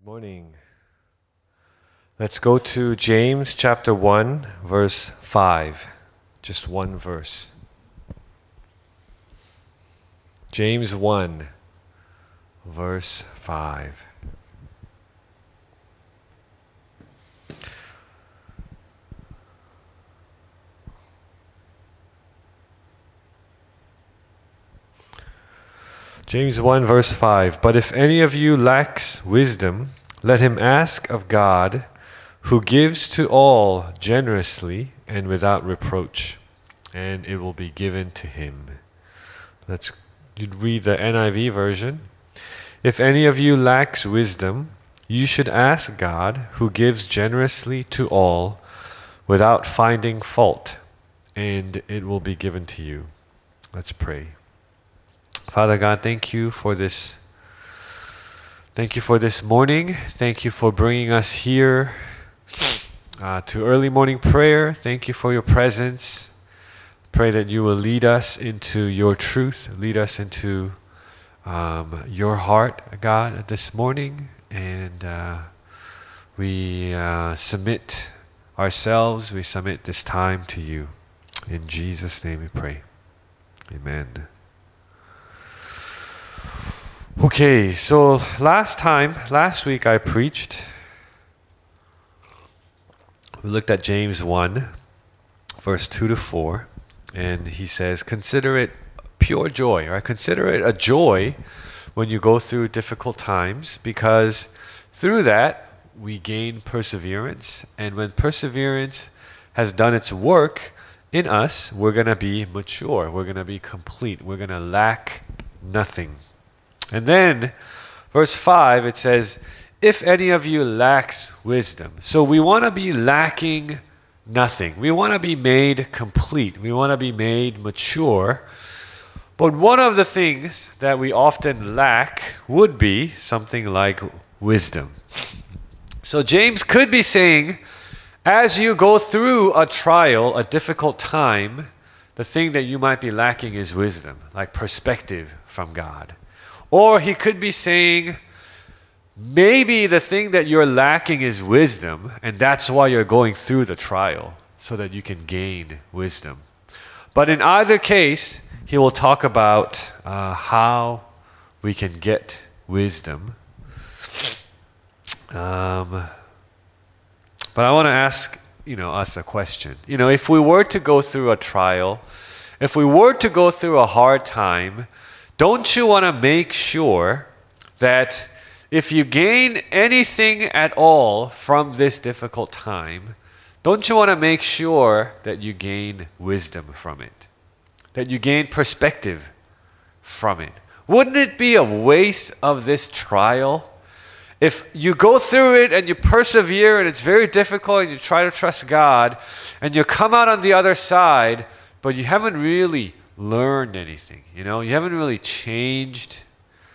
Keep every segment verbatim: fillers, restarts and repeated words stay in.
Morning. Let's go to James chapter one, verse five. Just one verse. James one, verse five. James one, verse five. But if any of you lacks wisdom, let him ask of God, who gives to all generously and without reproach, and it will be given to him. Let's you'd read the N I V version. If any of you lacks wisdom, you should ask God, who gives generously to all without finding fault, and it will be given to you. Let's pray. Father God, thank you for this. Thank you for this morning. Thank you for bringing us here uh, to early morning prayer. Thank you for your presence. Pray that you will lead us into your truth, lead us into um, your heart, God, this morning. And uh, we uh, submit ourselves, we submit this time to you. In Jesus' name we pray. Amen. Okay, so last time, last week I preached. We looked at James one, verse two to four, and he says, consider it pure joy, right? Consider it a joy when you go through difficult times, because through that we gain perseverance, and when perseverance has done its work in us, we're going to be mature, we're going to be complete, we're going to lack nothing. And then, verse five, it says, if any of you lacks wisdom. So we want to be lacking nothing. We want to be made complete. We want to be made mature. But one of the things that we often lack would be something like wisdom. So James could be saying, as you go through a trial, a difficult time, the thing that you might be lacking is wisdom, like perspective from God. Or he could be saying, maybe the thing that you're lacking is wisdom, and that's why you're going through the trial, so that you can gain wisdom. But in either case, he will talk about uh, how we can get wisdom. Um, but I want to ask, you know, us a question. You know, if we were to go through a trial, if we were to go through a hard time, don't you want to make sure that if you gain anything at all from this difficult time, don't you want to make sure that you gain wisdom from it? That you gain perspective from it? Wouldn't it be a waste of this trial if you go through it and you persevere and it's very difficult and you try to trust God and you come out on the other side, but you haven't really learned anything, you know, you haven't really changed,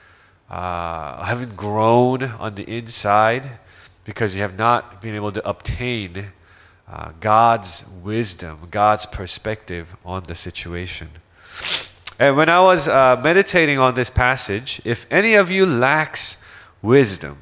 uh, haven't grown on the inside because you have not been able to obtain uh, God's wisdom, God's perspective on the situation. And when I was uh, meditating on this passage, if any of you lacks wisdom,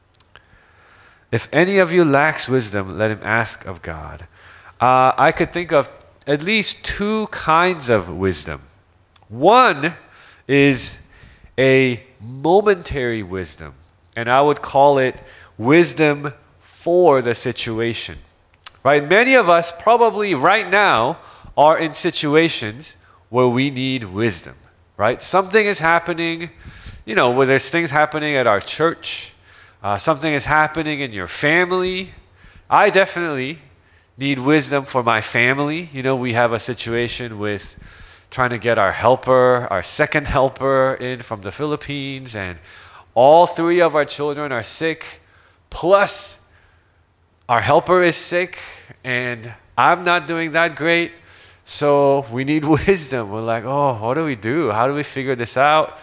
if any of you lacks wisdom, let him ask of God. Uh, I could think of at least two kinds of wisdom. One is a momentary wisdom, and I would call it wisdom for the situation. Right? Many of us probably right now are in situations where we need wisdom. Right? Something is happening, you know, where there's things happening at our church, uh, something is happening in your family. I definitely need wisdom for my family. You know, we have a situation with trying to get our helper, our second helper in from the Philippines, and all three of our children are sick, plus our helper is sick, and I'm not doing that great, so we need wisdom. We're like, oh, what do we do? How do we figure this out?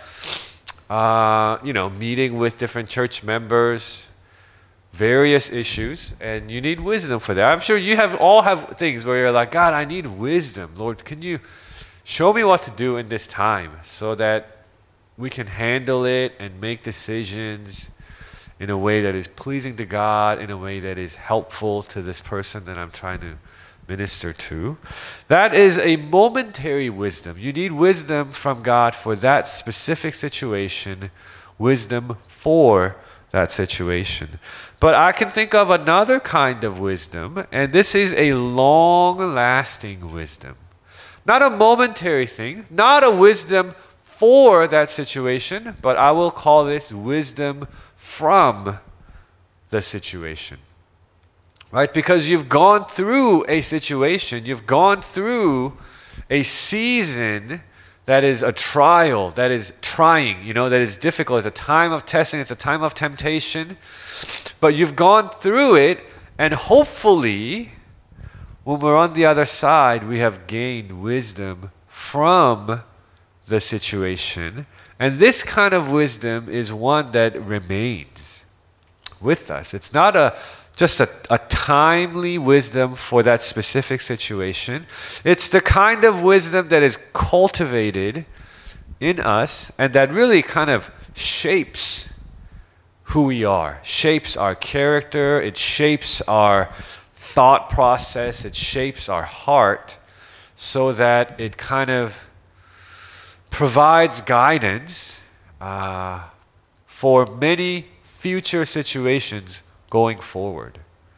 Uh, you know, meeting with different church members, various issues, and you need wisdom for that. I'm sure you have all have things where you're like, God, I need wisdom. Lord, can you show me what to do in this time so that we can handle it and make decisions in a way that is pleasing to God, in a way that is helpful to this person that I'm trying to minister to. That is a momentary wisdom. You need wisdom from God for that specific situation, wisdom for that situation. But I can think of another kind of wisdom, and this is a long-lasting wisdom. Not a momentary thing, not a wisdom for that situation, but I will call this wisdom from the situation. Right? Because you've gone through a situation, you've gone through a season that is a trial, that is trying, you know, that is difficult. It's a time of testing, it's a time of temptation. But you've gone through it, and hopefully, when we're on the other side, we have gained wisdom from the situation. And this kind of wisdom is one that remains with us. It's not a just a, a timely wisdom for that specific situation. It's the kind of wisdom that is cultivated in us and that really kind of shapes who we are, shapes our character, it shapes our thought process, it shapes our heart so that it kind of provides guidance uh, for many future situations going forward.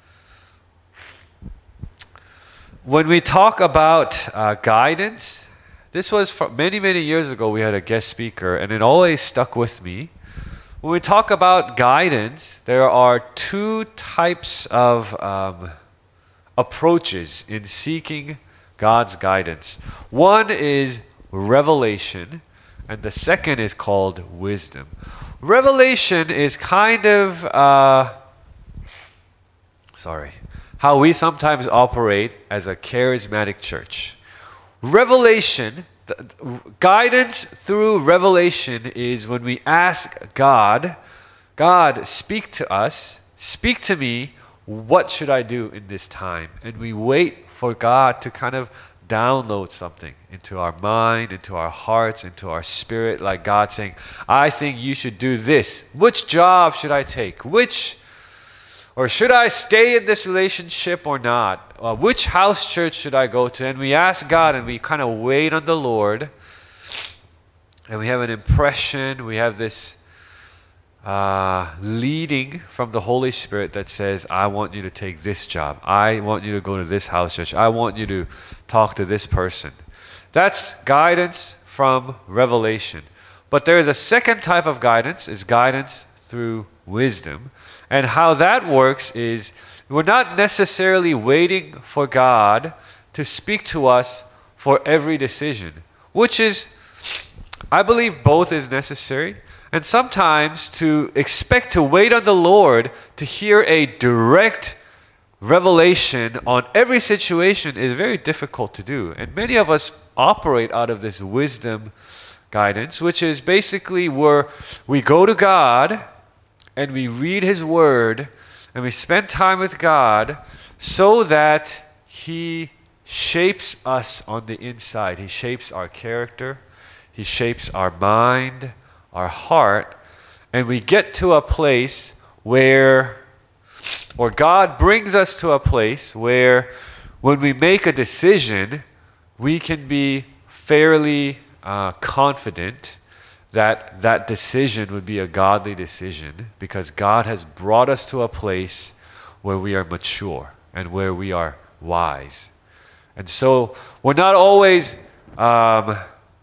When we talk about uh, guidance, this was from many, many years ago. We had a guest speaker, and it always stuck with me. When we talk about guidance, there are two types of um, approaches in seeking God's guidance. One is revelation, and the second is called wisdom. Revelation is kind of uh, Sorry, how we sometimes operate as a charismatic church. Revelation, the, guidance through revelation is when we ask God, God, speak to us, speak to me, what should I do in this time? And we wait for God to kind of download something into our mind, into our hearts, into our spirit, like God saying, I think you should do this. Which job should I take? Which Or should I stay in this relationship or not? Uh, which house church should I go to? And we ask God and we kind of wait on the Lord. And we have an impression, we have this uh, leading from the Holy Spirit that says, I want you to take this job. I want you to go to this house church. I want you to talk to this person. That's guidance from revelation. But there is a second type of guidance, is guidance through wisdom. And how that works is we're not necessarily waiting for God to speak to us for every decision, which is, I believe both is necessary. And sometimes to expect to wait on the Lord to hear a direct revelation on every situation is very difficult to do. And many of us operate out of this wisdom guidance, which is basically where we go to God and we read His Word, and we spend time with God so that He shapes us on the inside. He shapes our character. He shapes our mind, our heart, and we get to a place where, or God brings us to a place where when we make a decision, we can be fairly uh, confident that that decision would be a godly decision because God has brought us to a place where we are mature and where we are wise. And so we're not always um,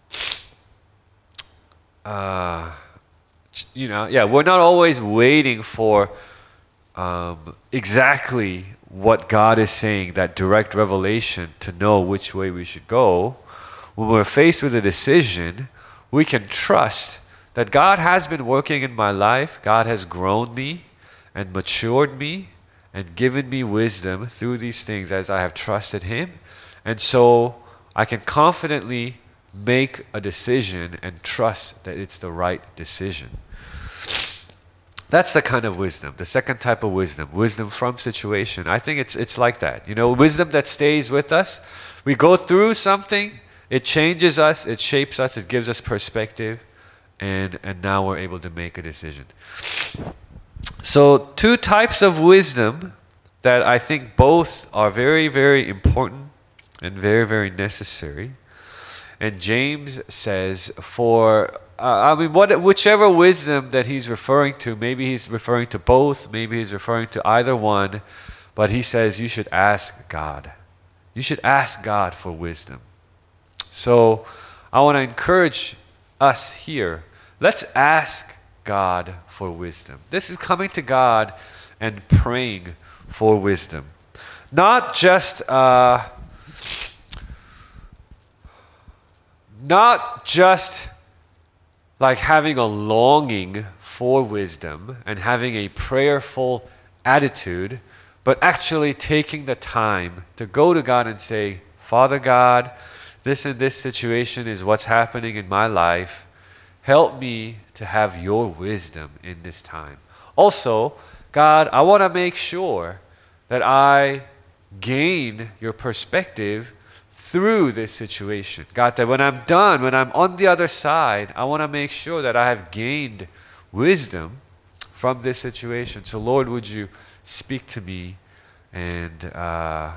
uh, you know, yeah, we're not always waiting for um, exactly what God is saying, that direct revelation to know which way we should go. When we're faced with a decision, we can trust that God has been working in my life. God has grown me and matured me and given me wisdom through these things as I have trusted Him. And so I can confidently make a decision and trust that it's the right decision. That's the kind of wisdom, the second type of wisdom, wisdom from situation. I think it's it's like that. You know, wisdom that stays with us. We go through something, it changes us, it shapes us, it gives us perspective, and, and now we're able to make a decision. So, two types of wisdom that I think both are very, very important and very, very necessary. And James says, for, uh, I mean, what, whichever wisdom that he's referring to, maybe he's referring to both, maybe he's referring to either one, but he says you should ask God. You should ask God for wisdom. So I want to encourage us here. Let's ask God for wisdom. This is coming to God and praying for wisdom. Not just... Uh, Not just like having a longing for wisdom and having a prayerful attitude, but actually taking the time to go to God and say, Father God, this and this situation is what's happening in my life. Help me to have your wisdom in this time. Also, God, I want to make sure that I gain your perspective through this situation. God, that when I'm done, when I'm on the other side, I want to make sure that I have gained wisdom from this situation. So Lord, would you speak to me and uh,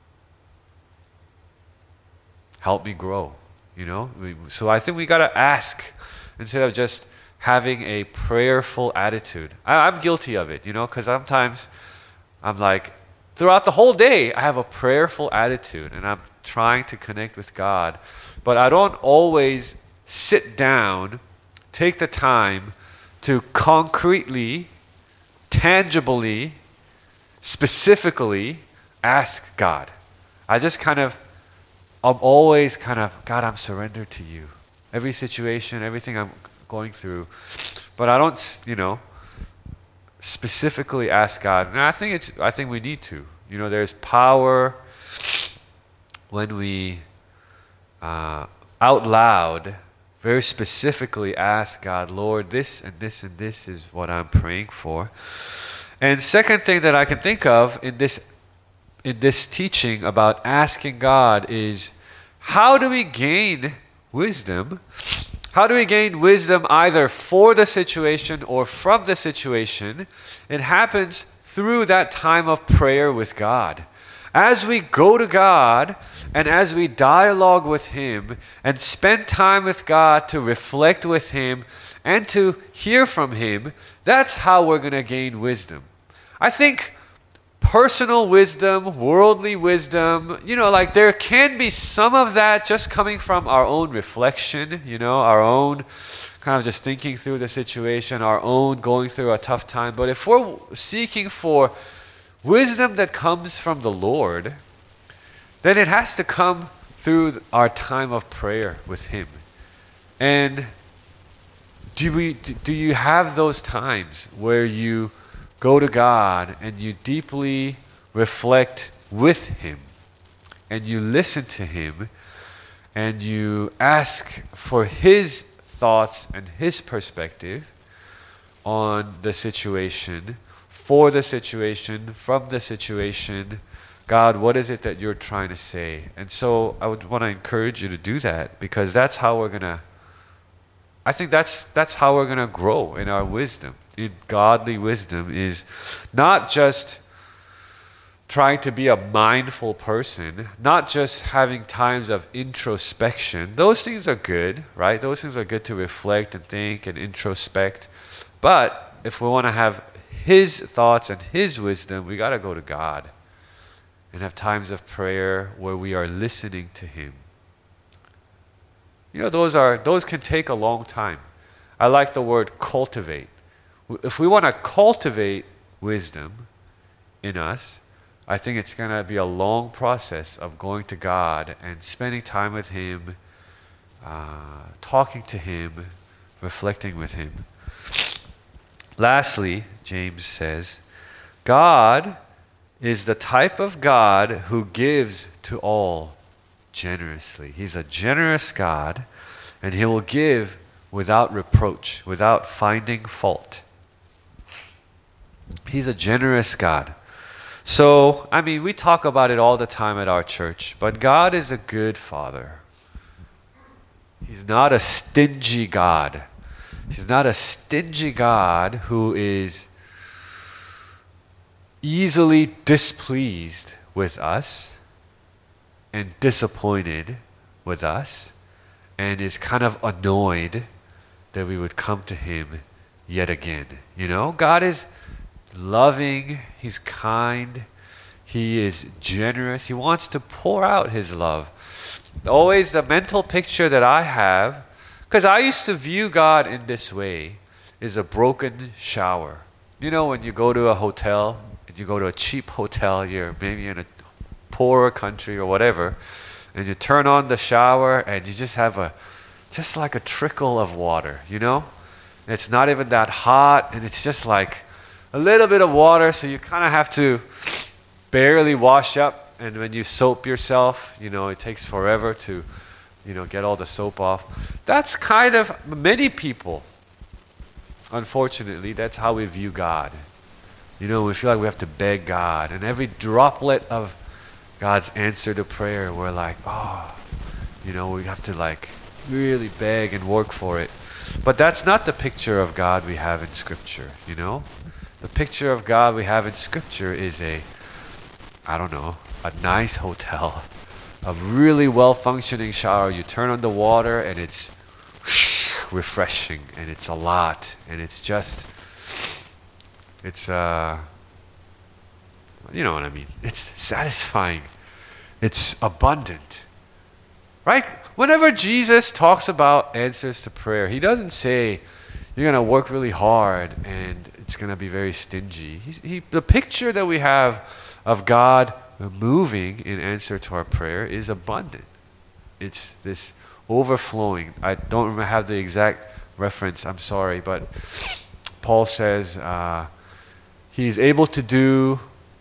help me grow, you know? So I think we got to ask instead of just having a prayerful attitude. I, I'm guilty of it, you know, because sometimes I'm like, throughout the whole day, I have a prayerful attitude and I'm trying to connect with God, but I don't always sit down, take the time to concretely, tangibly, specifically ask God. I just kind of, I'm always kind of, God, I'm surrendered to you. Every situation, everything I'm going through, but I don't, you know, specifically ask God. And I think it's, I think we need to. You know, there's power when we uh, out loud, very specifically ask God, Lord, this and this and this is what I'm praying for. And second thing that I can think of in this in this teaching about asking God is, how do we gain wisdom? How do we gain wisdom either for the situation or from the situation? It happens through that time of prayer with God. As we go to God and as we dialogue with Him and spend time with God to reflect with Him and to hear from Him, that's how we're going to gain wisdom. I think personal wisdom, worldly wisdom, you know, like there can be some of that just coming from our own reflection, you know, our own kind of just thinking through the situation, our own going through a tough time. But if we're seeking for wisdom that comes from the Lord, then it has to come through our time of prayer with Him. And do we do you have those times where you go to God and you deeply reflect with Him and you listen to Him and you ask for His thoughts and His perspective on the situation, for the situation, from the situation? God, what is it that you're trying to say? And so I would want to encourage you to do that, because that's how we're going to, I think that's that's how we're going to grow in our wisdom. In godly wisdom is not just trying to be a mindful person, not just having times of introspection. Those things are good, right? Those things are good to reflect and think and introspect. But if we want to have His thoughts and His wisdom, we got to go to God and have times of prayer where we are listening to Him. You know, those are those can take a long time. I like the word cultivate. If we want to cultivate wisdom in us, I think it's going to be a long process of going to God and spending time with Him, uh, talking to Him, reflecting with Him. Lastly, James says, God is the type of God who gives to all generously. He's a generous God, and He will give without reproach, without finding fault. He's a generous God. So, I mean, we talk about it all the time at our church, but God is a good Father. He's not a stingy God. He's not a stingy God who is easily displeased with us and disappointed with us and is kind of annoyed that we would come to him yet again. You know, God is loving, he's kind, he is generous, he wants to pour out his love. Always the mental picture that I have, because I used to view God in this way, is a broken shower. You know, when you go to a hotel, and you go to a cheap hotel, you're maybe in a poorer country or whatever, and you turn on the shower and you just have a, just like a trickle of water, you know? And it's not even that hot, and it's just like a little bit of water, so you kind of have to barely wash up, and when you soap yourself, you know, it takes forever to, you know, get all the soap off. That's kind of, many people, unfortunately, that's how we view God. You know, we feel like we have to beg God, and every droplet of God's answer to prayer, we're like, oh, you know, we have to like really beg and work for it. But that's not the picture of God we have in Scripture, you know? The picture of God we have in Scripture is a, I don't know, a nice hotel, a really well-functioning shower. You turn on the water and it's refreshing, and it's a lot, and it's just, it's, uh, you know what I mean? It's satisfying. It's abundant, right? Whenever Jesus talks about answers to prayer, he doesn't say you're going to work really hard and it's going to be very stingy. He's, he, the picture that we have of God moving in answer to our prayer is abundant. It's this overflowing. I don't have the exact reference, I'm sorry, but Paul says uh, he's able to do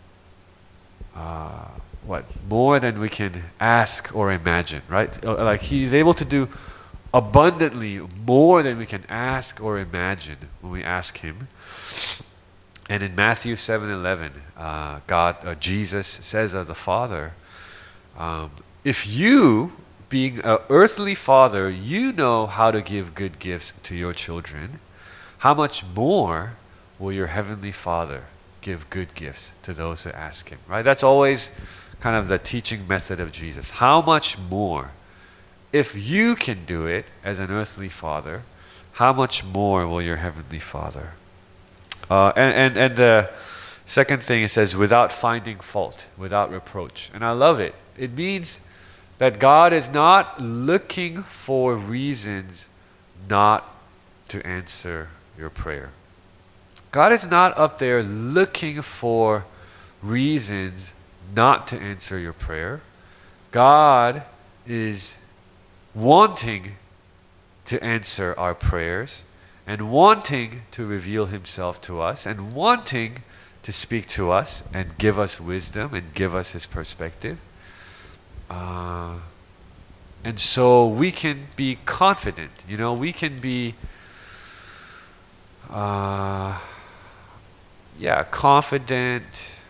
uh, what? More than we can ask or imagine, right? Like he's able to do abundantly more than we can ask or imagine when we ask him. And in Matthew seven eleven, uh, God, uh, Jesus says of the Father, um, if you, being an earthly father, you know how to give good gifts to your children, how much more will your heavenly Father give good gifts to those who ask him, right? That's always kind of the teaching method of Jesus. How much more? If you can do it as an earthly father, how much more will your heavenly Father? Uh, and, and, and the second thing, it says, without finding fault, without reproach. And I love it. It means that God is not looking for reasons not to answer your prayer. God is not up there looking for reasons not to answer your prayer. God is wanting to answer our prayers and wanting to reveal himself to us and wanting to speak to us and give us wisdom and give us his perspective. Uh, and so we can be confident, you know, we can be, uh, yeah, confident.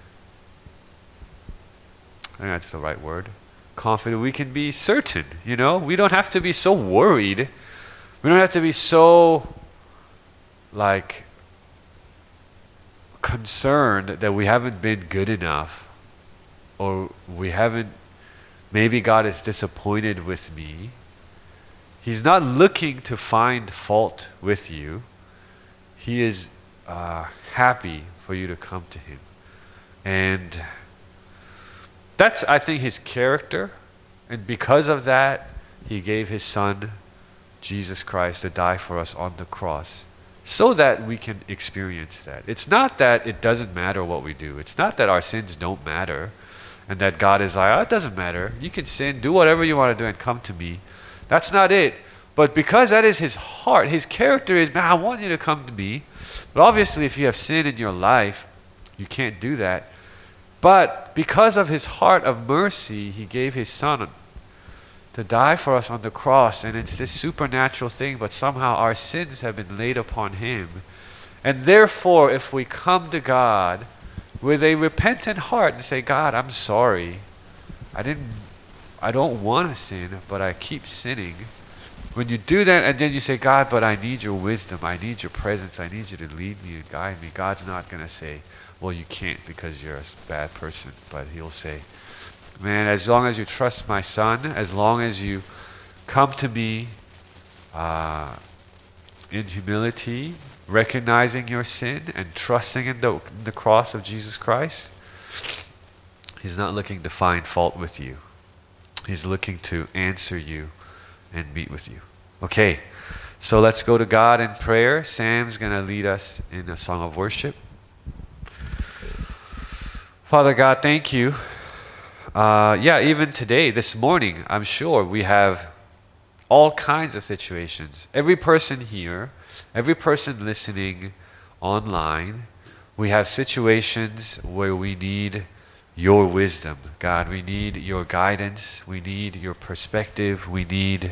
I think that's the right word. Confident. We can be certain, you know. We don't have to be so worried. We don't have to be so, like, concerned that we haven't been good enough, or we haven't, maybe God is disappointed with me. He's not looking to find fault with you. He is uh, happy for you to come to him. And that's, I think, his character. And because of that, he gave his son, Jesus Christ, to die for us on the cross, so that we can experience that. It's not that it doesn't matter what we do. It's not that our sins don't matter and that God is like, oh, it doesn't matter. You can sin, do whatever you want to do and come to me. That's not it. But because that is his heart, his character is, man, I want you to come to me. But obviously, if you have sin in your life, you can't do that. But because of his heart of mercy, he gave his son to die for us on the cross. And it's this supernatural thing, but somehow our sins have been laid upon him. And therefore, if we come to God with a repentant heart and say, God, I'm sorry. I didn't, I don't want to sin, but I keep sinning. When you do that and then you say, God, but I need your wisdom. I need your presence. I need you to lead me and guide me. God's not going to say, well, you can't because you're a bad person. But he'll say, man, as long as you trust my son, as long as you come to me uh, in humility, recognizing your sin and trusting in the, in the cross of Jesus Christ, he's not looking to find fault with you. He's looking to answer you and meet with you. Okay, so let's go to God in prayer. Sam's going to lead us in a song of worship. Father God, thank you. Uh, yeah, even today, this morning, I'm sure we have all kinds of situations. Every person here, every person listening online, we have situations where we need your wisdom. God, we need your guidance. We need your perspective. We need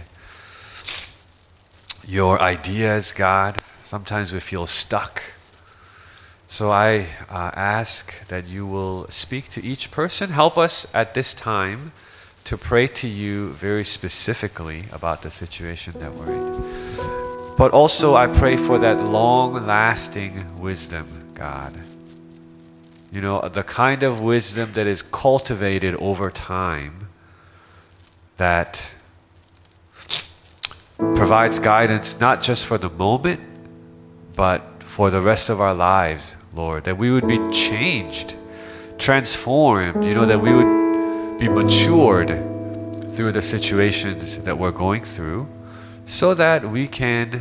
your ideas, God. Sometimes we feel stuck. So I uh, ask that you will speak to each person. Help us at this time to pray to you very specifically about the situation that we're in. But also I pray for that long-lasting wisdom, God. You know, the kind of wisdom that is cultivated over time, that provides guidance not just for the moment, but for the rest of our lives, Lord. That we would be changed, transformed, you know, that we would be matured through the situations that we're going through, so that we can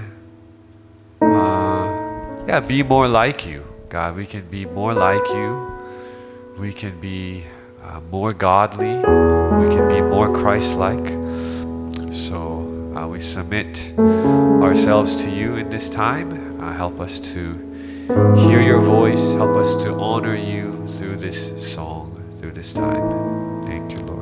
uh, yeah, be more like you. God, we can be more like you. We can be uh, more godly. We can be more Christ-like. So uh, we submit ourselves to you in this time. Uh, help us to hear your voice. Help us to honor you through this song, through this time. Thank you, Lord.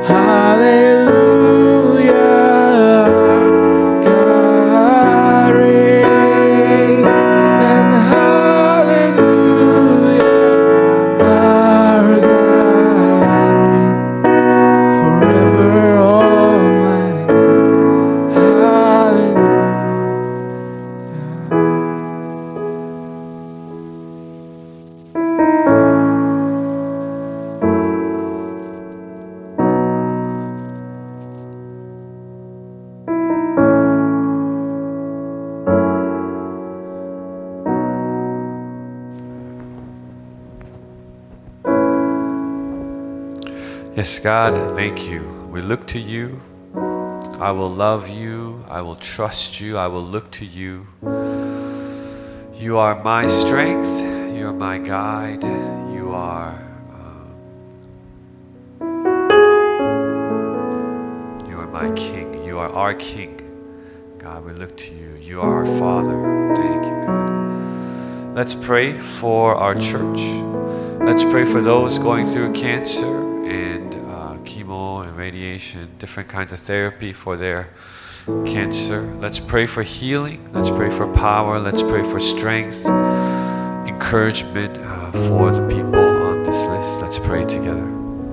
Yes, God, thank you. We look to you. I will love you. I will trust you. I will look to you. You are my strength. You are my guide. You are uh, you are my King. You are our King. God, we look to you. You are our Father. Thank you, God. Let's pray for our church. Let's pray for those going through cancer and uh, chemo and radiation, different kinds of therapy for their cancer. Let's pray for healing. Let's pray for power. Let's pray for strength, encouragement uh, for the people on this list. Let's pray together.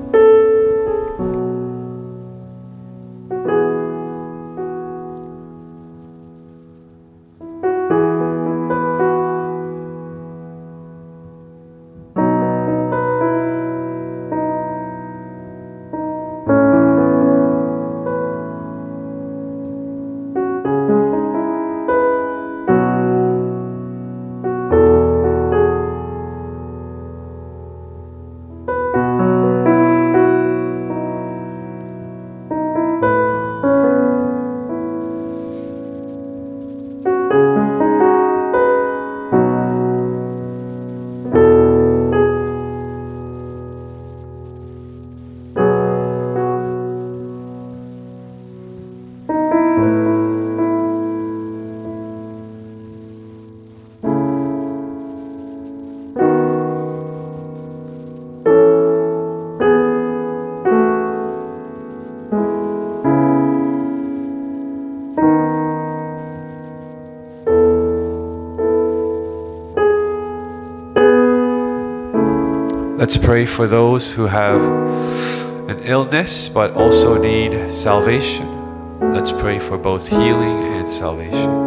Let's pray for those who have an illness but also need salvation. Let's pray for both healing and salvation.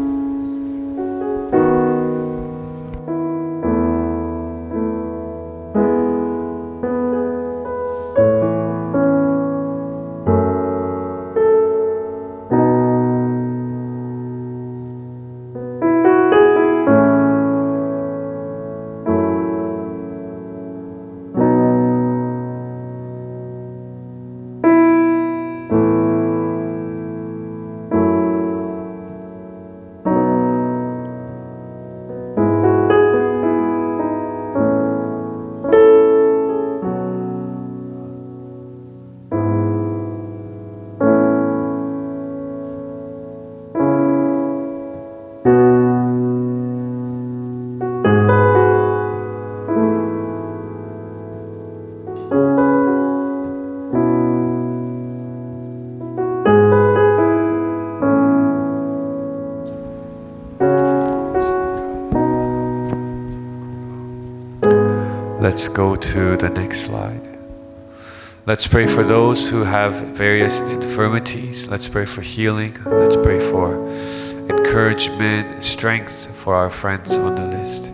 Let's go to the next slide. Let's pray for those who have various infirmities. Let's pray for healing. Let's pray for encouragement, strength for our friends on the list.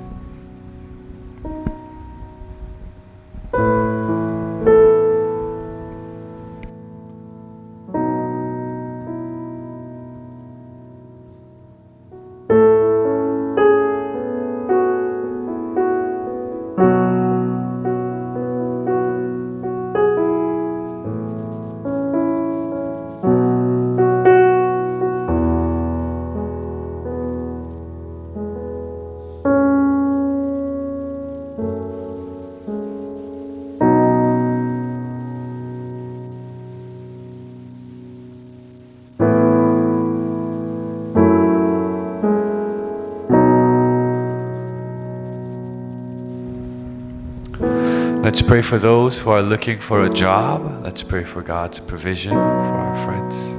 Let's pray for those who are looking for a job. Let's pray for God's provision for our friends.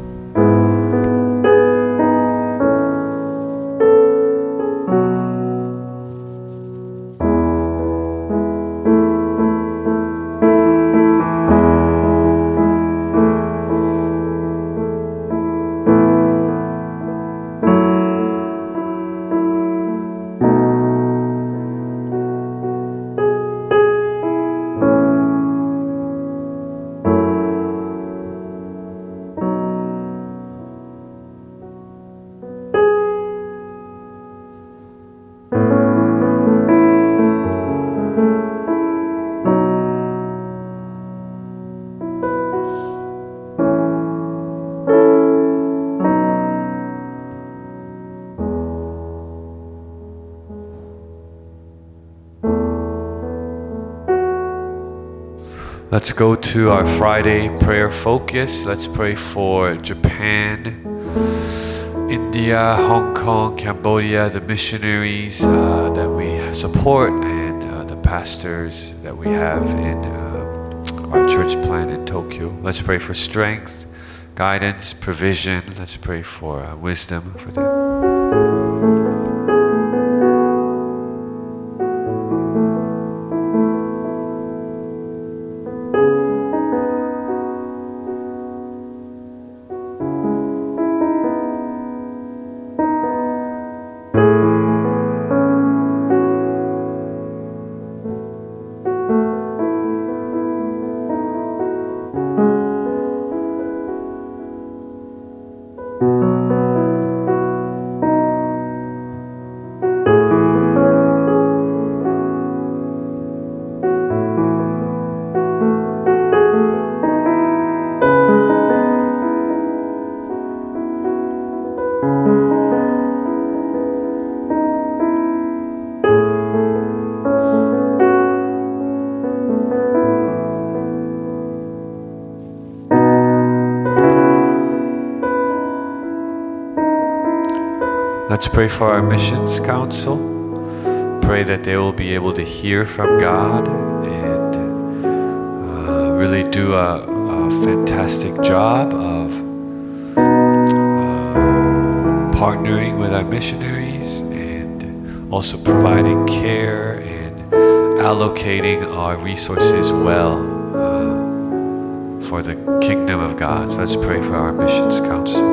Let's go to our Friday prayer focus. Let's pray for Japan, India, Hong Kong, Cambodia, the missionaries uh, that we support, and uh, the pastors that we have in uh, our church plant in Tokyo. Let's pray for strength, guidance, provision. Let's pray for uh, wisdom for them. Let's pray for our missions council. Pray that they will be able to hear from God and uh, really do a, a fantastic job of uh, partnering with our missionaries and also providing care and allocating our resources well uh, for the kingdom of God. So let's pray for our missions council.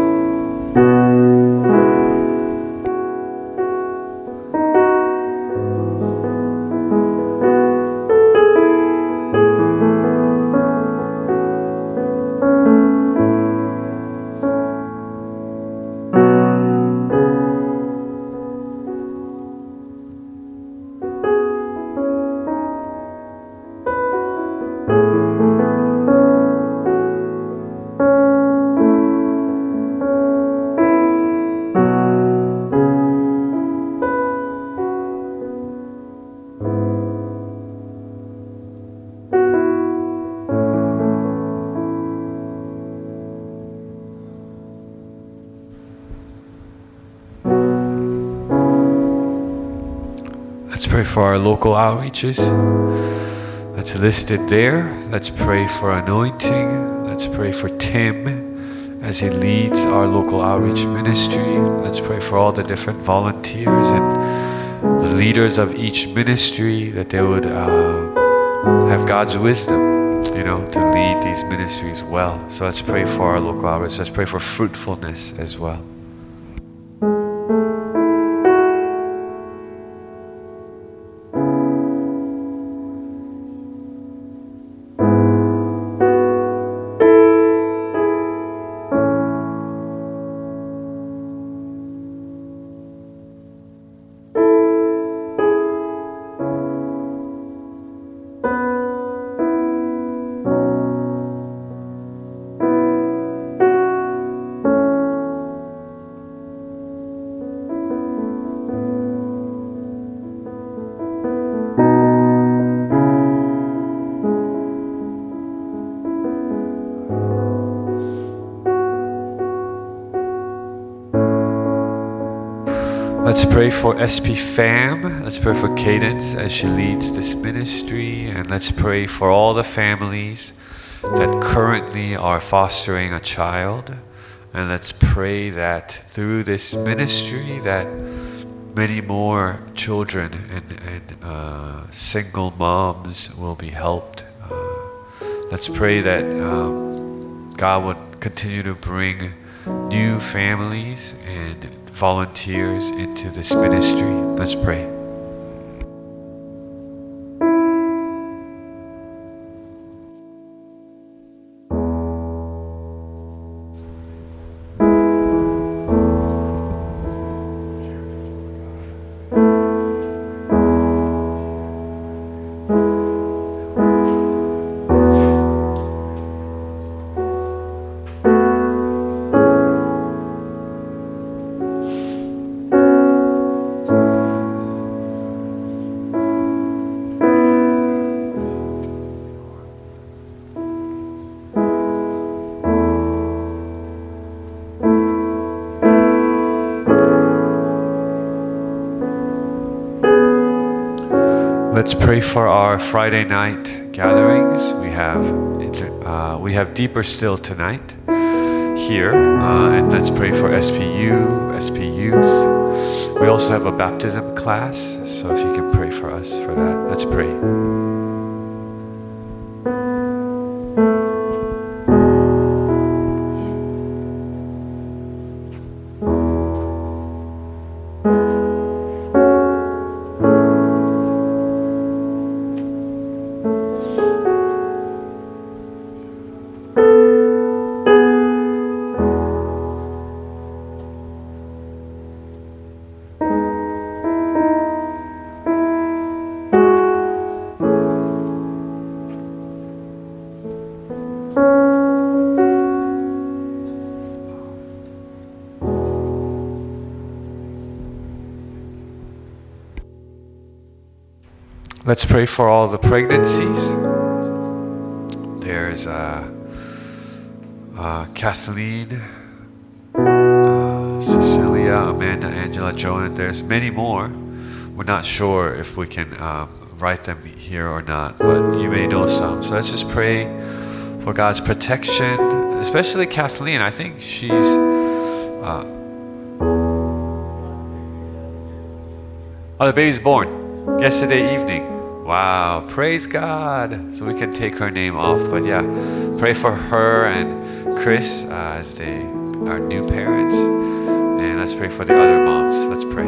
Let's pray for our local outreaches. That's listed there. Let's pray for anointing. Let's pray for Tim as he leads our local outreach ministry. Let's pray for all the different volunteers and the leaders of each ministry, that they would uh, have God's wisdom, you know, to lead these ministries well. So let's pray for our local outreach. Let's pray for fruitfulness as well. Let's pray for S P Fam. Let's pray for Cadence as she leads this ministry. And let's pray for all the families that currently are fostering a child. And let's pray that through this ministry that many more children and, and uh, single moms will be helped. Uh, let's pray that um, God would continue to bring new families and volunteers into this ministry. Let's pray. Let's pray for our Friday night gatherings. We have uh, we have Deeper Still tonight here, uh, and let's pray for S P U, S P Youth. We also have a baptism class, so if you can pray for us for that, let's pray. Let's pray for all the pregnancies. There's uh, uh, Kathleen, uh, Cecilia, Amanda, Angela, Joan, and there's many more. We're not sure if we can um, write them here or not, but you may know some. So let's just pray for God's protection, especially Kathleen. I think she's uh, oh, the baby's born yesterday evening. Wow, praise God. So we can take her name off. But yeah, pray for her and Chris uh, as they are new parents. And let's pray for the other moms. Let's pray.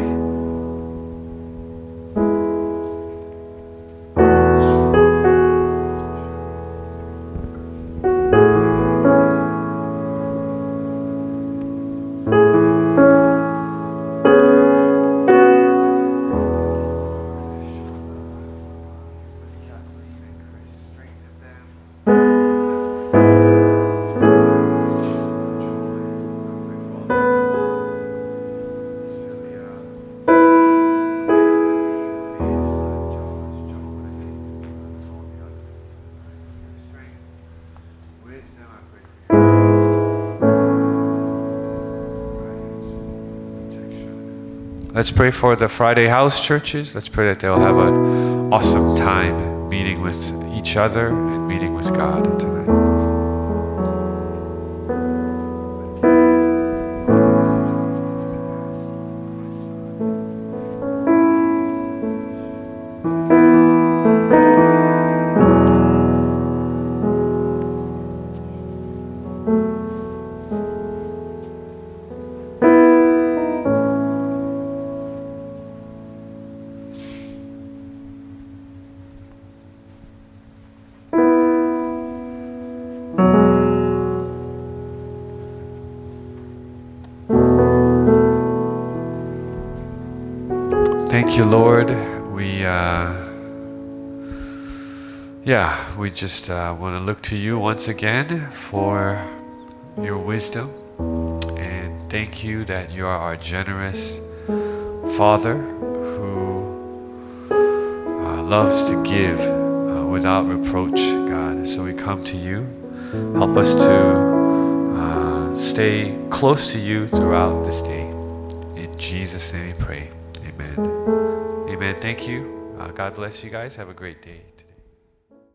Let's pray for the Friday house churches. Let's pray that they'll have an awesome time meeting with each other and meeting with God tonight. Thank you, Lord. We, uh, yeah, we just uh, want to look to you once again for your wisdom. And thank you that you are our generous Father who uh, loves to give uh, without reproach, God. So we come to you. Help us to uh, stay close to you throughout this day. In In Jesus' name we pray. Amen. Amen. Thank you. Uh, God bless you guys. Have a great day.